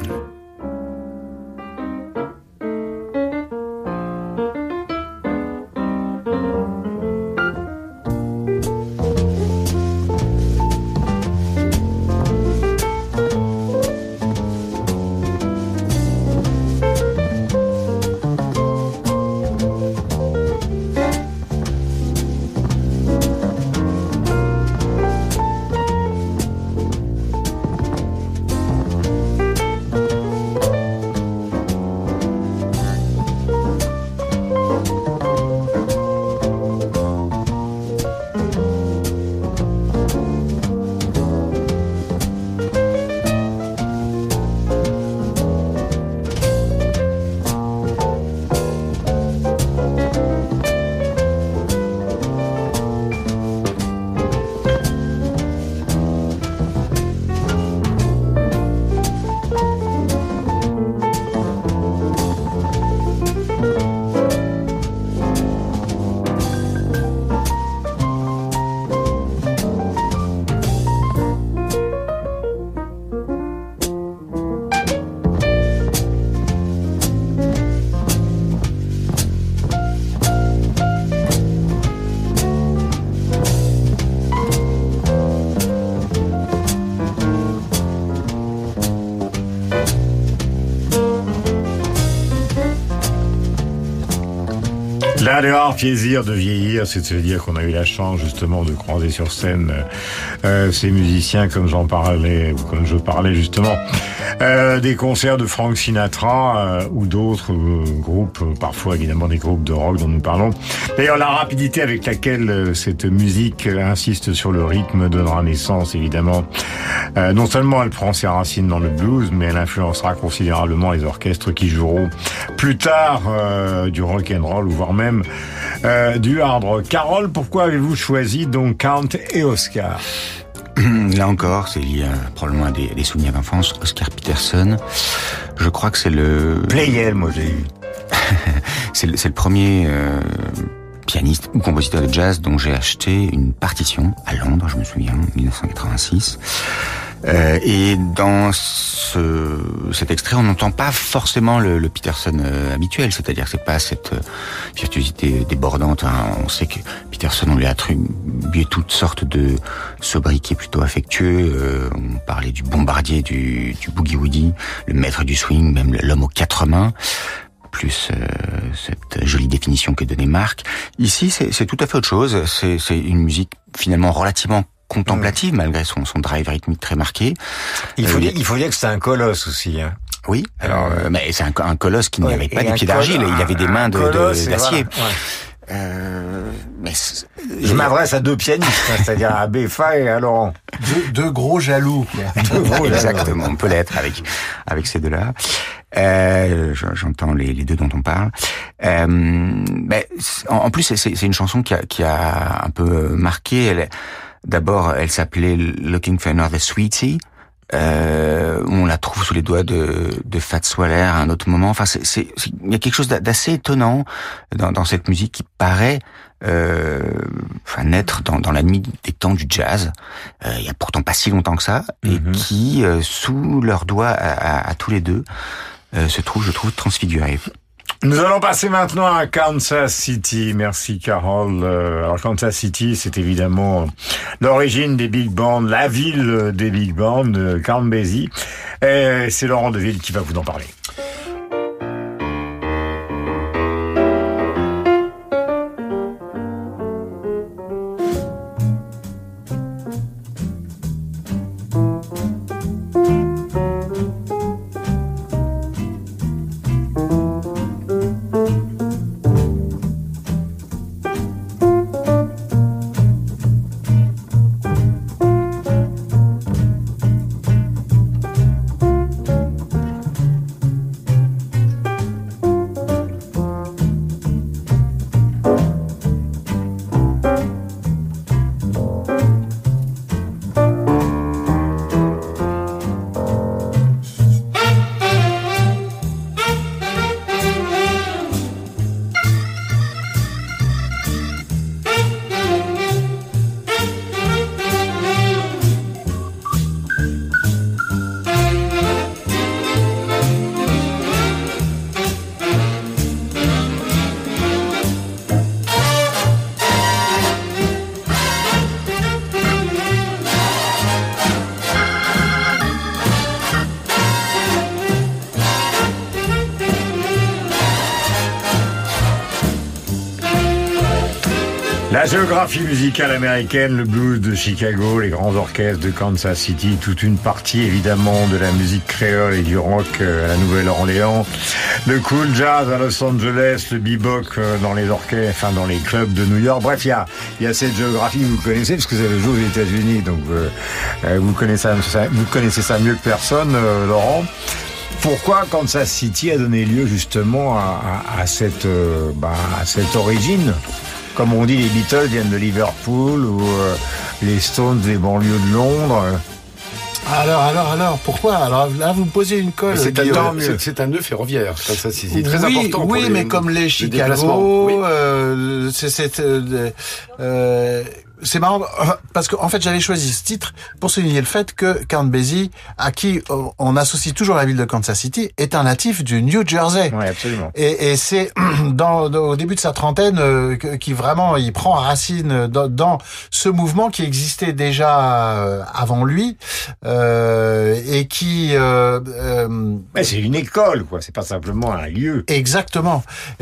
L'un des rares plaisirs de vieillir, c'est de se dire qu'on a eu la chance justement de croiser sur scène ces musiciens comme j'en parlais, ou comme je parlais justement des concerts de Frank Sinatra ou d'autres groupes, parfois évidemment des groupes de rock dont nous parlons. D'ailleurs, la rapidité avec laquelle cette musique insiste sur le rythme donnera naissance évidemment. Non seulement elle prend ses racines dans le blues, mais elle influencera considérablement les orchestres qui joueront plus tard du rock and roll, ou voire même du hard rock. Carole, pourquoi avez-vous choisi donc Count et Oscar? Là encore, c'est lié probablement à des souvenirs d'enfance. Oscar Peterson, je crois que c'est le... Pleyel, moi j'ai eu. c'est le premier pianiste ou compositeur de jazz dont j'ai acheté une partition à Londres, je me souviens, 1986. Et dans cet extrait, on n'entend pas forcément le Peterson habituel, c'est-à-dire que c'est pas cette virtuosité débordante. On sait que Peterson, on lui a attribué toutes sortes de sobriquets plutôt affectueux. On parlait du bombardier du boogie-woogie, le maître du swing, même l'homme aux quatre mains. Plus cette jolie définition que donnait Marc. Ici, c'est tout à fait autre chose. C'est une musique finalement relativement contemplative, malgré son drive rythmique très marqué. Il faut dire que c'est un colosse aussi, hein. Oui, alors, mais c'est un colosse qui n'avait pas des pieds d'argile, il avait des mains d'acier. Mais je m'adresse à deux pianistes, c'est-à-dire à Beffa et à Laurent. Deux gros jaloux, quoi. Exactement, on peut l'être avec ces deux-là. J'entends les deux dont on parle. En plus, c'est une chanson qui a un peu marqué. D'abord, elle s'appelait Looking for Another Sweetie. On la trouve sous les doigts de Fats Waller à un autre moment. Enfin, il y a quelque chose d'assez étonnant dans cette musique qui paraît naître dans la nuit des temps du jazz. Il y a pourtant pas si longtemps que ça, et qui, sous leurs doigts à tous les deux, se trouve, je trouve, transfiguré. Nous allons passer maintenant à Kansas City. Merci Carole. Alors Kansas City, c'est évidemment l'origine des big bands, la ville des big bands, Count Basie. Et c'est Laurent Deville qui va vous en parler. La géographie musicale américaine, le blues de Chicago, les grands orchestres de Kansas City, toute une partie évidemment de la musique créole et du rock à la Nouvelle-Orléans, le cool jazz à Los Angeles, le bebop dans les orchestres, enfin dans les clubs de New York. Bref, il y a cette géographie que vous connaissez parce que vous avez joué aux États-Unis, donc vous connaissez ça mieux que personne, Laurent. Pourquoi Kansas City a donné lieu justement à cette origine? Comme on dit, les Beatles viennent de Liverpool ou les Stones des banlieues de Londres. Alors, pourquoi? Alors là, vous me posez une colle. C'est un nœud ferroviaire, Kansas City. C'est très important. Oui, mais comme les Chicago, c'est marrant parce qu'en fait j'avais choisi ce titre pour souligner le fait que Count Basie, à qui on associe toujours la ville de Kansas City, est un natif du New Jersey. Oui, absolument. Et c'est au début de sa trentaine qui vraiment il prend racine dans ce mouvement qui existait déjà avant lui et qui. Mais c'est une école, quoi. C'est pas simplement un lieu. Exactement.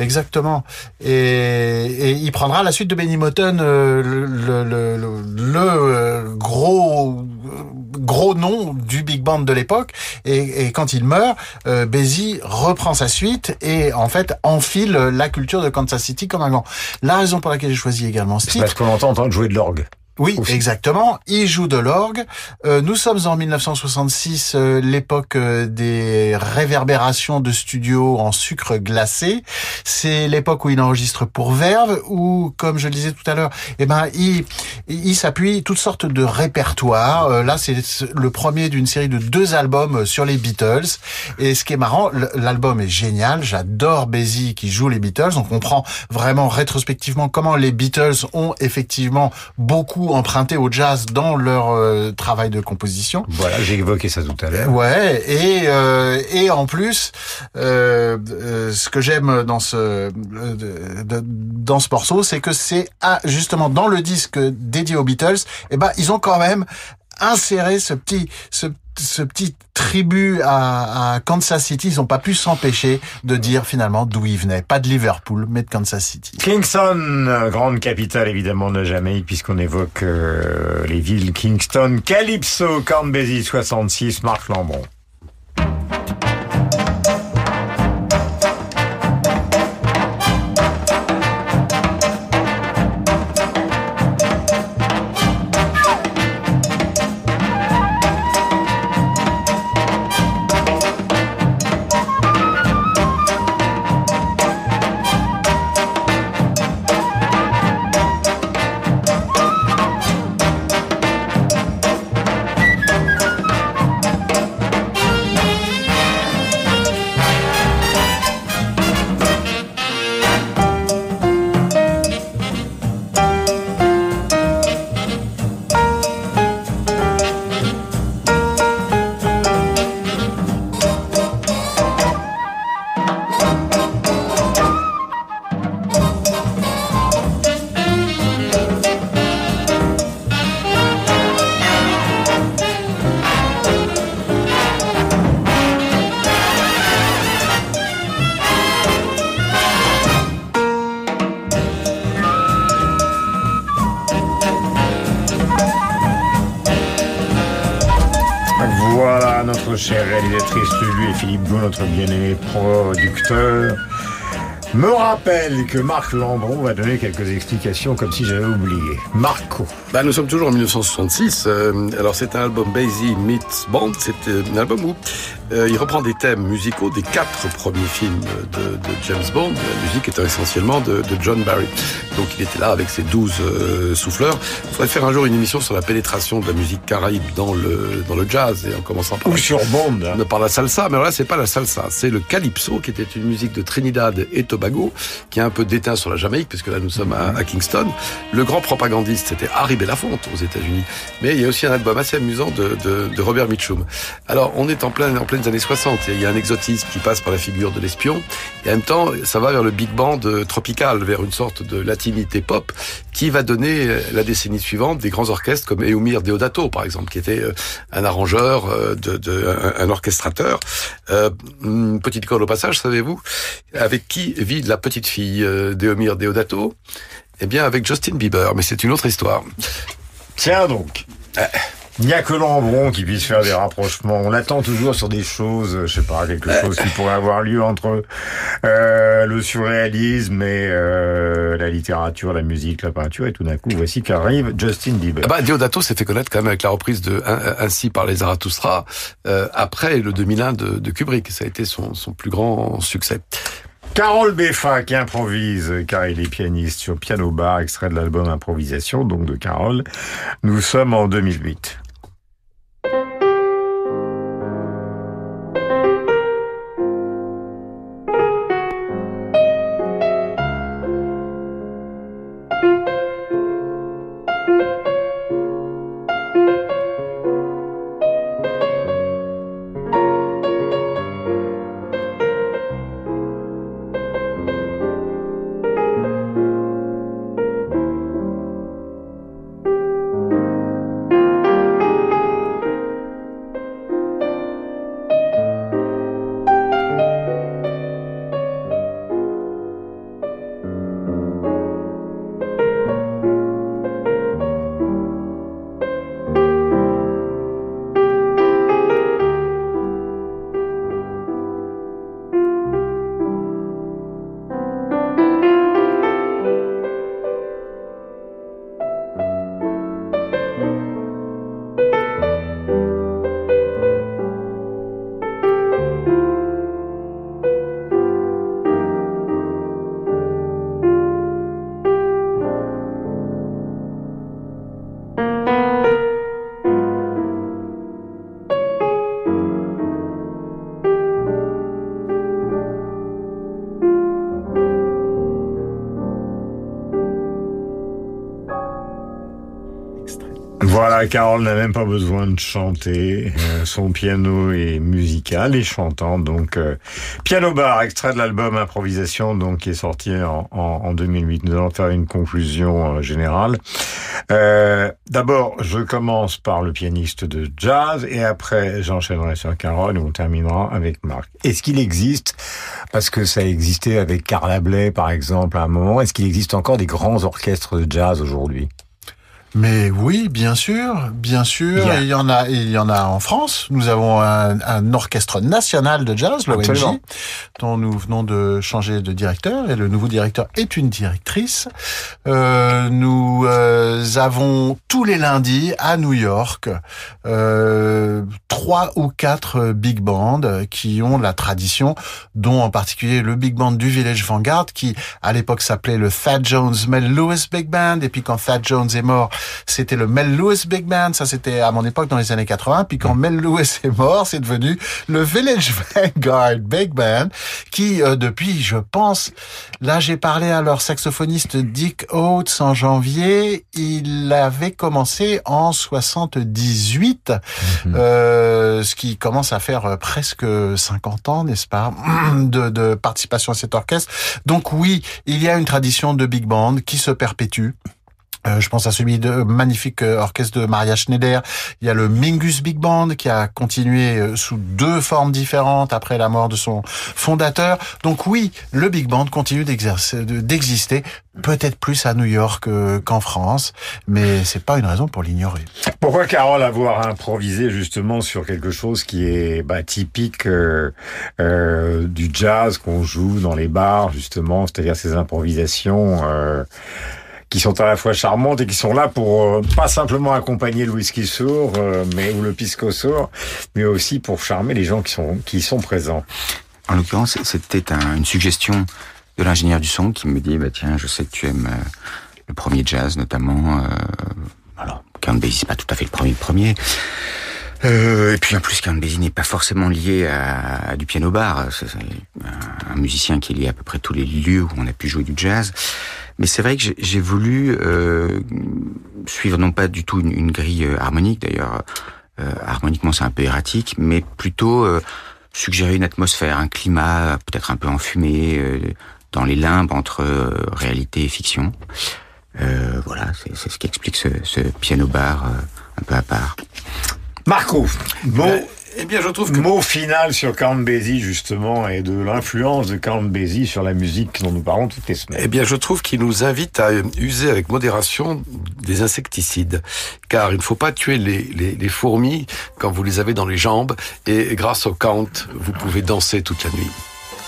Et il prendra la suite de Benny Moten, le gros nom du big band de l'époque, et quand il meurt, Basie reprend sa suite et en fait enfile la culture de Kansas City comme un grand. La raison pour laquelle j'ai choisi également ce titre, parce qu'on entend jouer de l'orgue. Oui, exactement. Il joue de l'orgue. Nous sommes en 1966, l'époque des réverbérations de studio en sucre glacé. C'est l'époque où il enregistre pour Verve, où, comme je le disais tout à l'heure, il s'appuie toutes sortes de répertoires. Là, c'est le premier d'une série de 2 albums sur les Beatles. Et ce qui est marrant, l'album est génial. J'adore Basie qui joue les Beatles. On comprend vraiment rétrospectivement comment les Beatles ont effectivement beaucoup emprunté au jazz dans leur travail de composition. Voilà, j'ai évoqué ça tout à l'heure. Ouais, et en plus, ce que j'aime dans ce morceau, c'est que c'est justement dans le disque dédié aux Beatles, ils ont quand même inséré ce petit tribut à Kansas City. Ils n'ont pas pu s'empêcher de dire finalement d'où ils venaient. Pas de Liverpool, mais de Kansas City. Kingston, grande capitale évidemment de Jamaïque, puisqu'on évoque les villes Kingston. Calypso, Count Basie 66, Marc Lambron. Voilà notre chère réalisatrice Lulu et Philippe Blou, notre bien-aimé producteur, me rappelle que Marc Lambron va donner quelques explications comme si j'avais oublié. Marco. Nous sommes toujours en 1966. Alors c'est un album Basie Meets Bond. C'est un album où il reprend des thèmes musicaux des 4 premiers films de James Bond. La musique étant essentiellement de John Barry. Donc il était là avec ses 12 souffleurs. Il faudrait faire un jour une émission sur la pénétration de la musique caraïbe dans le jazz, et en commençant par sur Bond. Par la salsa. Mais alors là, c'est pas la salsa, c'est le calypso, qui était une musique de Trinidad et Tobago, qui a un peu déteint sur la Jamaïque, puisque là nous sommes à Kingston. Le grand propagandiste, c'était Harry Belafonte aux États-Unis. Mais il y a aussi un album assez amusant de Robert Mitchum. Alors on est en pleines années 60. Il y a un exotisme qui passe par la figure de l'espion, et en même temps ça va vers le big band tropical, vers une sorte de latinité pop qui va donner la décennie suivante des grands orchestres comme Eumir Deodato par exemple, qui était un arrangeur, un orchestrateur. Une petite colle au passage, savez-vous avec qui vit la petite fille d'Eumir Deodato? Eh bien avec Justin Bieber, mais c'est une autre histoire. Tiens donc. Il n'y a que Lambron qui puisse faire des rapprochements. On attend toujours sur des choses, je sais pas, quelque chose qui pourrait avoir lieu entre le surréalisme et la littérature, la musique, la peinture, et tout d'un coup, voici qu'arrive Justin Bieber. Deodato s'est fait connaître quand même avec la reprise de Ainsi parlait Zarathustra après le 2001 de Kubrick. Ça a été son plus grand succès. Carole Beffa qui improvise, car il est pianiste sur Piano Bar, extrait de l'album Improvisation, donc de Carole. Nous sommes en 2008. Voilà, Carole n'a même pas besoin de chanter. Son piano est musical et chantant. Donc, Piano Bar, extrait de l'album Improvisation, donc qui est sorti en 2008. Nous allons faire une conclusion générale. D'abord, je commence par le pianiste de jazz et après, j'enchaînerai sur Carole et on terminera avec Marc. Est-ce qu'il existe, parce que ça a existé avec Carla Bley, par exemple, à un moment, est-ce qu'il existe encore des grands orchestres de jazz aujourd'hui? Mais oui, bien sûr. Il y en a en France. Nous avons un orchestre national de jazz, l'ONJ, dont nous venons de changer de directeur, et le nouveau directeur est une directrice. Nous avons tous les lundis à New York 3 ou 4 big bands qui ont la tradition, dont en particulier le big band du Village Vanguard, qui à l'époque s'appelait le Thad Jones Mel Lewis Big Band, et puis quand Thad Jones est mort, c'était le Mel Lewis Big Band. Ça, c'était à mon époque dans les années 80. Puis quand Mel Lewis est mort, c'est devenu le Village Vanguard Big Band, qui depuis, je pense, là j'ai parlé à leur saxophoniste Dick Oates en janvier, il avait commencé en 78, ce qui commence à faire presque 50 ans, n'est-ce pas, de participation à cet orchestre. Donc oui, il y a une tradition de big band qui se perpétue. Je pense à celui de magnifique orchestre de Maria Schneider. Il y a le Mingus Big Band qui a continué sous 2 formes différentes après la mort de son fondateur. Donc oui, le Big Band continue d'exister, peut-être plus à New York qu'en France, mais c'est pas une raison pour l'ignorer. Pourquoi, Carole, avoir improvisé justement sur quelque chose qui est typique du jazz qu'on joue dans les bars, justement, c'est-à-dire ces improvisations qui sont à la fois charmantes et qui sont là pour pas simplement accompagner le whisky sourd ou le pisco sourd, mais aussi pour charmer les gens qui sont présents. En l'occurrence, c'était une suggestion de l'ingénieur du son qui me dit tiens, je sais que tu aimes le premier jazz notamment. Alors, Count Basie, c'est pas tout à fait le premier. Et puis en plus, Count Basie n'est pas forcément lié à du piano bar. C'est un musicien qui est lié à peu près tous les lieux où on a pu jouer du jazz. Mais c'est vrai que j'ai voulu suivre non pas du tout une grille harmonique, d'ailleurs harmoniquement c'est un peu erratique, mais plutôt suggérer une atmosphère, un climat peut-être un peu enfumé dans les limbes entre réalité et fiction. Voilà, c'est ce qui explique ce piano bar un peu à part. Marco, je trouve que... mot final sur Count Basie, justement, et de l'influence de Count Basie sur la musique dont nous parlons toutes les semaines. Je trouve qu'il nous invite à user avec modération des insecticides. Car il ne faut pas tuer les fourmis quand vous les avez dans les jambes. Et grâce au Count, vous pouvez danser toute la nuit.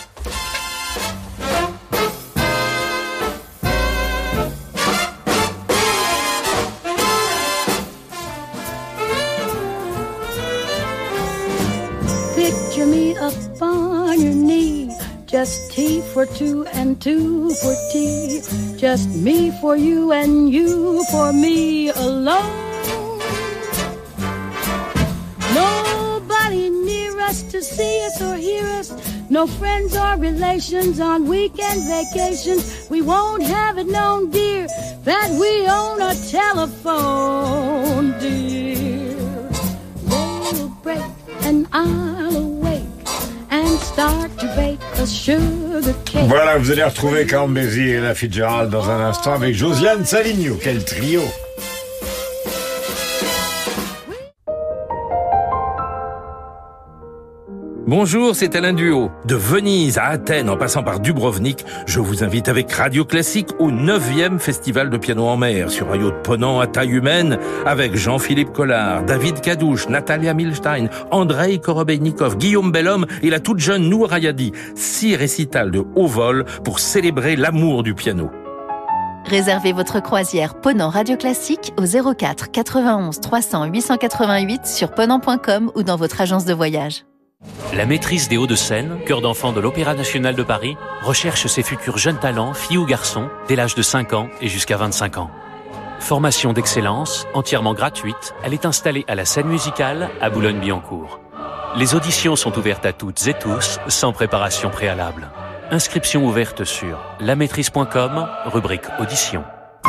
Picture me up on your knee, just tea for 2 and 2 for tea, just me for you and you for me alone. Nobody near us to see us or hear us, no friends or relations on weekend vacations. We won't have it known, dear, that we own a telephone, dear. They'll break and I'll awake and start to bake a sugar cake. Voilà, vous allez retrouver Count Basie et Ella Fitzgerald dans un instant avec Josiane Savigno. Quel trio! Bonjour, c'est Alain Duhaut. De Venise à Athènes, en passant par Dubrovnik, je vous invite avec Radio Classique au 9e Festival de piano en mer, sur un yacht ponant à taille humaine, avec Jean-Philippe Collard, David Kadouche, Natalia Milstein, Andrei Korobeinikov, Guillaume Bellhomme et la toute jeune Nour Hayadi. 6 récitals de haut vol pour célébrer l'amour du piano. Réservez votre croisière Ponant Radio Classique au 04 91 300 888 sur ponant.com ou dans votre agence de voyage. La maîtrise des Hauts-de-Seine, chœur d'enfants de l'Opéra National de Paris, recherche ses futurs jeunes talents, filles ou garçons, dès l'âge de 5 ans et jusqu'à 25 ans. Formation d'excellence, entièrement gratuite, elle est installée à la Scène Musicale à Boulogne-Billancourt. Les auditions sont ouvertes à toutes et tous, sans préparation préalable. Inscription ouverte sur lamaîtrise.com, rubrique audition.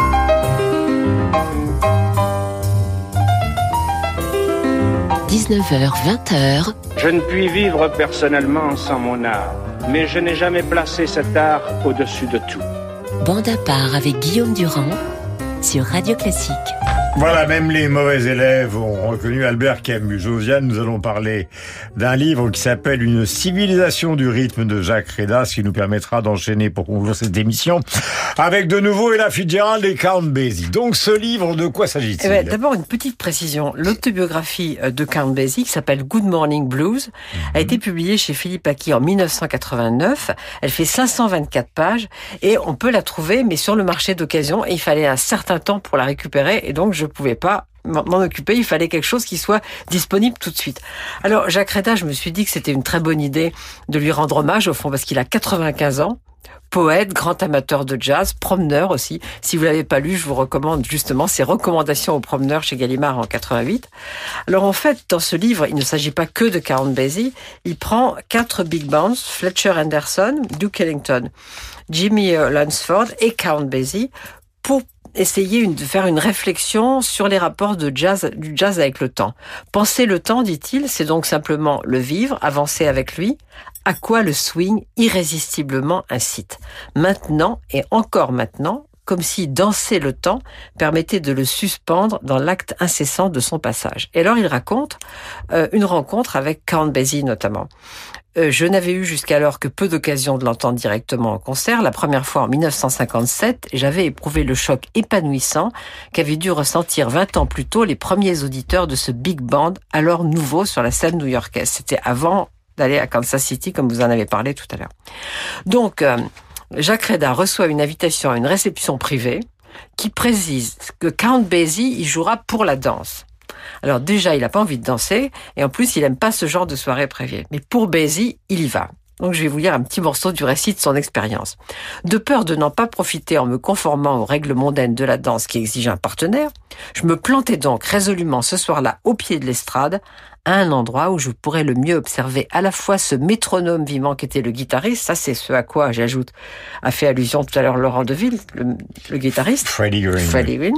19h, 20h. Je ne puis vivre personnellement sans mon art, mais je n'ai jamais placé cet art au-dessus de tout. Bande à part avec Guillaume Durand sur Radio Classique. Voilà, même les mauvais élèves ont reconnu Albert Camus. Josiane, nous allons parler d'un livre qui s'appelle Une civilisation du rythme de Jacques Rédas, ce qui nous permettra d'enchaîner pour conclure cette émission avec de nouveau Ella Fitzgerald et Count Basie. Donc ce livre, de quoi s'agit-il ? D'abord, une petite précision. L'autobiographie de Count Basie, qui s'appelle Good Morning Blues, a été publiée chez Philippe Aki en 1989. Elle fait 524 pages et on peut la trouver, mais sur le marché d'occasion. Et il fallait un certain temps pour la récupérer et donc je pouvais pas m'en occuper, il fallait quelque chose qui soit disponible tout de suite. Alors Jacques Rédas, je me suis dit que c'était une très bonne idée de lui rendre hommage au fond parce qu'il a 95 ans. Poète, grand amateur de jazz, promeneur aussi. Si vous l'avez pas lu, je vous recommande justement ses recommandations aux promeneurs chez Gallimard en 88. Alors en fait, dans ce livre, il ne s'agit pas que de Count Basie. Il prend 4 big bands, Fletcher Henderson, Duke Ellington, Jimmy Lunceford et Count Basie, pour essayer de faire une réflexion sur les rapports du jazz avec le temps. Penser le temps, dit-il, c'est donc simplement le vivre, avancer avec lui, à quoi le swing irrésistiblement incite. Maintenant, et encore maintenant, comme si danser le temps permettait de le suspendre dans l'acte incessant de son passage. Et alors il raconte une rencontre avec Count Basie notamment. Je n'avais eu jusqu'alors que peu d'occasions de l'entendre directement en concert. La première fois en 1957, j'avais éprouvé le choc épanouissant qu'avaient dû ressentir 20 ans plus tôt les premiers auditeurs de ce big band, alors nouveau sur la scène new-yorkaise. C'était avant d'aller à Kansas City, comme vous en avez parlé tout à l'heure. Donc, Jacques Reda reçoit une invitation à une réception privée qui précise que Count Basie y jouera pour la danse. Alors déjà, il n'a pas envie de danser, et en plus, il aime pas ce genre de soirée privée. Mais pour Basie, il y va. Donc je vais vous lire un petit morceau du récit de son expérience. De peur de n'en pas profiter en me conformant aux règles mondaines de la danse qui exigent un partenaire, je me plantais donc résolument ce soir-là au pied de l'estrade, à un endroit où je pourrais le mieux observer à la fois ce métronome vivant qu'était le guitariste, ça c'est ce à quoi, j'ajoute, a fait allusion tout à l'heure Laurent Deville, le guitariste, Freddie Green.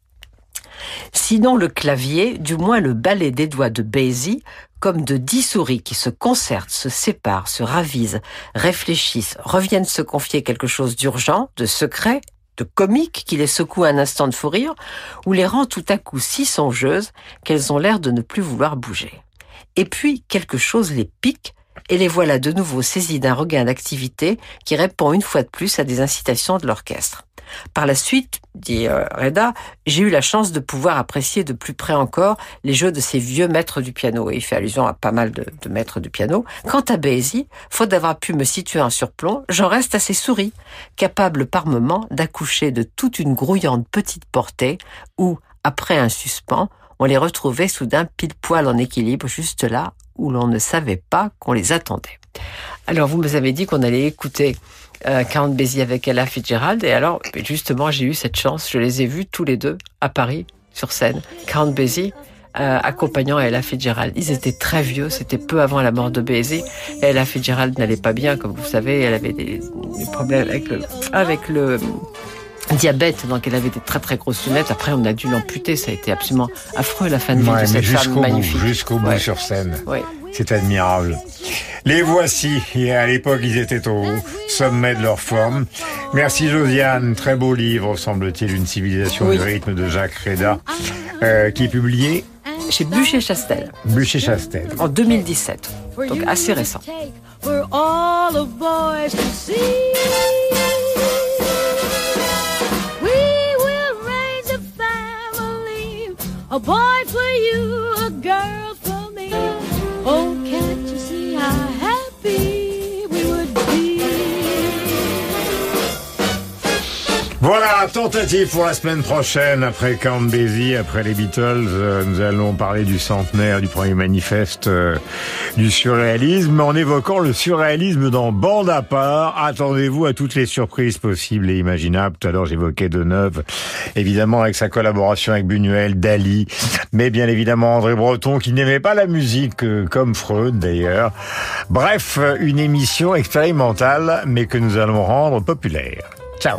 Sinon le clavier, du moins le ballet des doigts de Basie, comme de 10 souris qui se concertent, se séparent, se ravisent, réfléchissent, reviennent se confier quelque chose d'urgent, de secret, de comique qui les secoue un instant de fou rire, ou les rend tout à coup si songeuses qu'elles ont l'air de ne plus vouloir bouger. Et puis quelque chose les pique, et les voilà de nouveau saisies d'un regain d'activité qui répond une fois de plus à des incitations de l'orchestre. Par la suite, dit Reda, j'ai eu la chance de pouvoir apprécier de plus près encore les jeux de ces vieux maîtres du piano. Et il fait allusion à pas mal de maîtres du piano. Quant à Basie, faute d'avoir pu me situer en surplomb, j'en reste assez souris, capable par moments d'accoucher de toute une grouillante petite portée où, après un suspens, on les retrouvait soudain pile-poil en équilibre, juste là où l'on ne savait pas qu'on les attendait. Alors, vous me avez dit qu'on allait écouter Count Basie avec Ella Fitzgerald, et alors, justement, j'ai eu cette chance, je les ai vus tous les deux à Paris, sur scène. Count Basie accompagnant Ella Fitzgerald. Ils étaient très vieux, c'était peu avant la mort de Basie. Ella Fitzgerald n'allait pas bien, comme vous savez, elle avait des problèmes avec le diabète, donc elle avait des très très grosses lunettes. Après, on a dû l'amputer, ça a été absolument affreux la fin de vie de cette femme magnifique. Jusqu'au bout sur scène. Ouais. C'est admirable. Les voici, et à l'époque ils étaient au sommet de leur forme. Merci Josiane, très beau livre, semble-t-il, Une civilisation du rythme de Jacques Reda, qui est publié chez Buchet-Chastel. Buchet-Chastel. En 2017, donc assez récent. A boy for you, a girl for me. Oh, can't you see how happy we would be? Voilà, tentative pour la semaine prochaine. Après Count Basie, après les Beatles, nous allons parler du centenaire du premier manifeste du surréalisme, en évoquant le surréalisme dans Bande à part. Attendez-vous à toutes les surprises possibles et imaginables. Tout à l'heure, j'évoquais Deneuve, évidemment avec sa collaboration avec Buñuel, Dali, mais bien évidemment André Breton, qui n'aimait pas la musique, comme Freud d'ailleurs. Bref, une émission expérimentale, mais que nous allons rendre populaire. Ciao.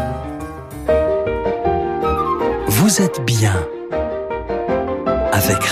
Vous êtes bien avec